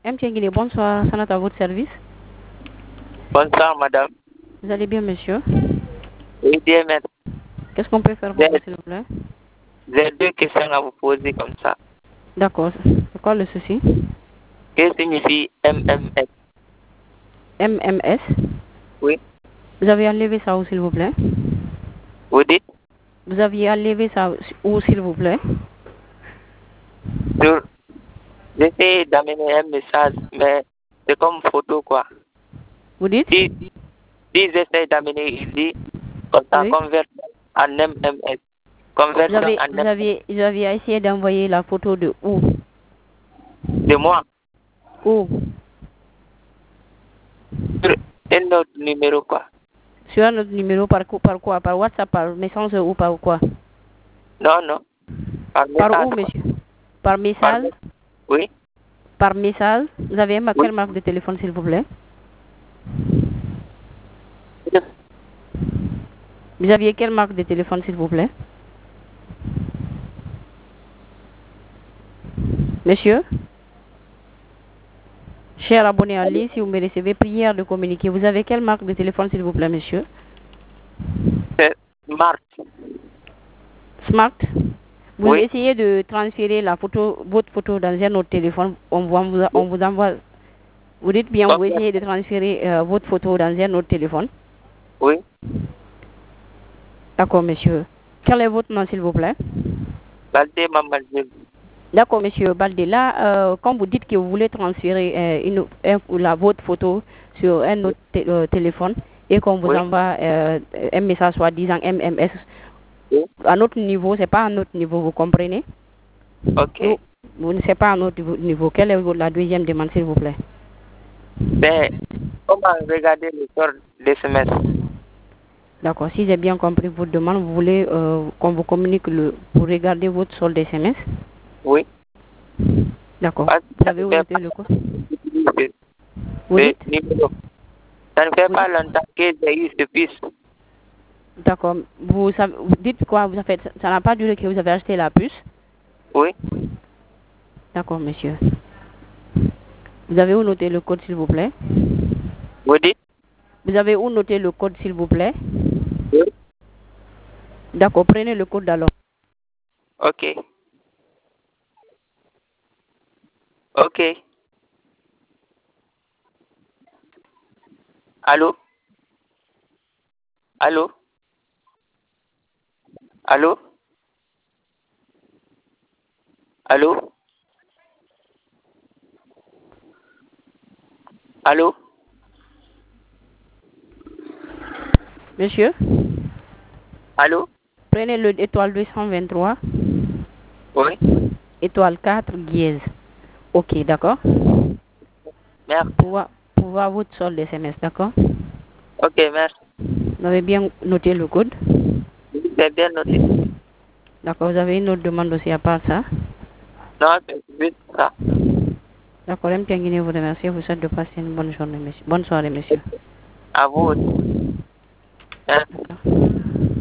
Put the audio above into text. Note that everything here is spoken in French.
MTN Guinée, bonsoir, ça à votre service. Bonsoir, madame. Vous allez bien, monsieur? Oui, bien, maître. Qu'est-ce qu'on peut faire pour vous, s'il vous plaît? J'ai deux questions à vous poser comme ça. D'accord. C'est quoi le souci? Que signifie MMS? MMS? Oui. Vous avez enlevé ça où, s'il vous plaît? Vous dites? Vous aviez enlevé ça où, s'il vous plaît? J'essaie d'amener un message, mais c'est comme photo, quoi. Vous dites? Si j'essaie d'amener ici, comme ça, Oui. conversion en MMS. Conversion en Vous aviez essayé d'envoyer la photo de où? De moi. Où? Sur un autre numéro, quoi. Sur un autre numéro, par quoi? Par WhatsApp, par message ou par quoi? Non, non. Par message. Par où, monsieur? Par message? Oui. Par message? Vous avez Oui. quelle marque de téléphone, s'il vous plaît? Vous aviez quelle marque de téléphone, s'il vous plaît? Monsieur? Cher abonné en ligne, si vous me recevez, prière de communiquer. Vous avez quelle marque de téléphone, s'il vous plaît, monsieur? C'est Smart. Smart? Vous Oui. essayez de transférer votre photo dans un autre téléphone. On vous envoie. Vous dites bien, vous essayez de transférer votre photo dans un autre téléphone. Oui. D'accord, monsieur. Quel est votre nom, s'il vous plaît? Baldé Mamadou. D'accord, monsieur Baldé. Là, quand vous dites que vous voulez transférer votre photo sur un autre téléphone et qu'on vous envoie un message soi-disant MMS, à notre niveau, c'est pas à notre niveau, vous comprenez? Ok. Vous ne savez pas à notre niveau. Quelle est la deuxième demande, s'il vous plaît? Ben, comment regarder le sort des semestres? D'accord. Si j'ai bien compris votre demande, vous voulez qu'on vous communique pour regarder votre solde SMS? Oui. D'accord. Vous avez noté le code? Vous dites? Ça ne fait pas longtemps que j'ai eu ce puce. D'accord. Vous dites quoi? Ça n'a pas duré que vous avez acheté la puce? Oui. D'accord, monsieur. Vous avez où noté le code, s'il vous plaît? Vous dites? Vous avez où noté le code, s'il vous plaît? Oui. D'accord, prenez le code alors. Ok. Ok. Allô? Allô? Allô? Allô? Allô? Monsieur? Allô? Prenez le étoile 223. Oui. Étoile 4, dièse. Ok, d'accord? Merci. Pour voir votre solde SMS, d'accord? Ok, merci. Vous avez bien noté le code? C'est bien noté. D'accord, vous avez une autre demande aussi à part ça? Non, c'est juste ça. D'accord, MTN Guinée vous remercie. Vous souhaite de passer une bonne journée, monsieur. Bonne soirée, monsieur. À vous aussi. Merci.